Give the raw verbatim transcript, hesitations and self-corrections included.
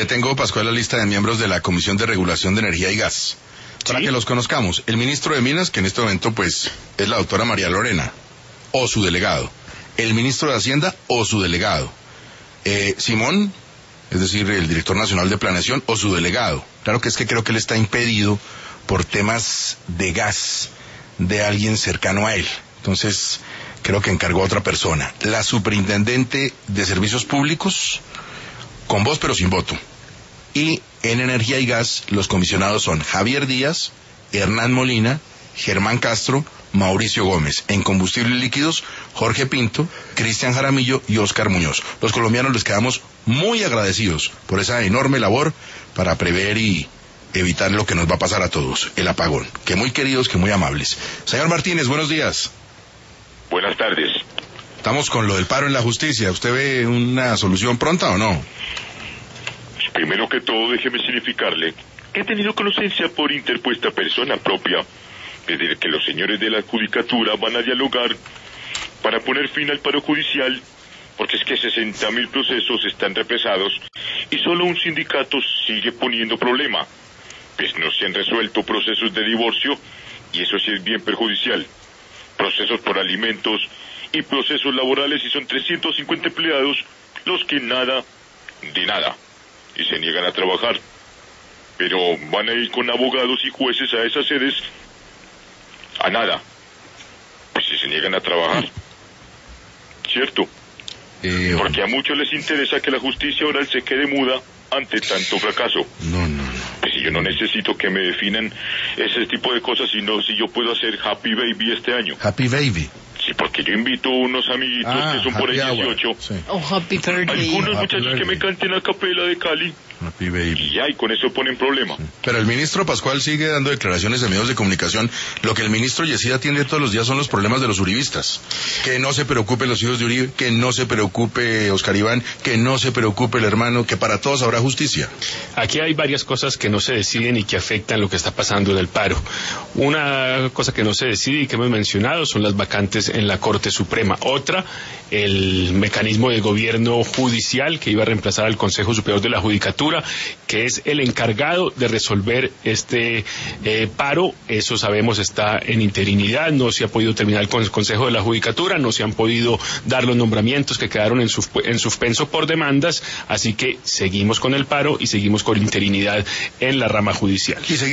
le tengo, Pascual, la lista de miembros de la Comisión de Regulación de Energía y Gas, para ¿Sí? que los conozcamos. El ministro de Minas, que en este momento pues es la doctora María Lorena, o su delegado. El ministro de Hacienda, o su delegado. Eh, Simón, es decir, el director nacional de planeación, o su delegado. Claro que es que creo que él está impedido por temas de gas de alguien cercano a él. Entonces, creo que encargó a otra persona. La superintendente de Servicios Públicos, con voz pero sin voto. Y en Energía y Gas, los comisionados son Javier Díaz, Hernán Molina, Germán Castro, Mauricio Gómez. En Combustibles Líquidos, Jorge Pinto, Cristian Jaramillo y Óscar Muñoz. Los colombianos les quedamos muy agradecidos por esa enorme labor para prever y evitar lo que nos va a pasar a todos, el apagón. Que muy queridos, que muy amables. Señor Martínez, buenos días. Buenas tardes. Estamos con lo del paro en la justicia. ¿Usted ve una solución pronta o no? Primero que todo, déjeme significarle que he tenido conocimiento por interpuesta persona propia desde que los señores de la judicatura van a dialogar para poner fin al paro judicial, porque es que sesenta mil procesos están represados y solo un sindicato sigue poniendo problema, pues no se han resuelto procesos de divorcio y eso sí es bien perjudicial, procesos por alimentos y procesos laborales, y son trescientos cincuenta empleados los que nada de nada y se niegan a trabajar, pero van a ir con abogados y jueces a esas sedes a nada, pues si se niegan a trabajar, ¿cierto? Eh, Porque a muchos les interesa que la justicia oral se quede muda ante tanto fracaso. No, no, no. Pues si yo no necesito que me definan ese tipo de cosas, sino si yo puedo hacer Happy Baby este año. Happy Baby. Sí, porque yo invito a unos amiguitos ah, que son por ahí dieciocho. Sí. Oh, Happy Birthday. Algunos happy muchachos birthday. que me canten a capela de Cali. Happy Baby. Y ya, y con eso ponen problema. Sí. Pero el ministro Pascual sigue dando declaraciones en medios de comunicación. Lo que el ministro Yesida atiende todos los días son los problemas de los uribistas. Que no se preocupen los hijos de Uribe, que no se preocupe Oscar Iván, que no se preocupe el hermano, que para todos habrá justicia. Aquí hay varias cosas que no se deciden y que afectan lo que está pasando en el paro. Una cosa que no se decide y que hemos mencionado son las vacantes en la Corte Suprema. Otra, el mecanismo de gobierno judicial que iba a reemplazar al Consejo Superior de la Judicatura, que es el encargado de resolver este eh, paro. Eso sabemos está en interinidad, no se ha podido terminar con el Consejo de la Judicatura, no se han podido dar los nombramientos que quedaron en, sus, en suspenso por demandas, así que seguimos con el paro y seguimos con interinidad en la rama judicial.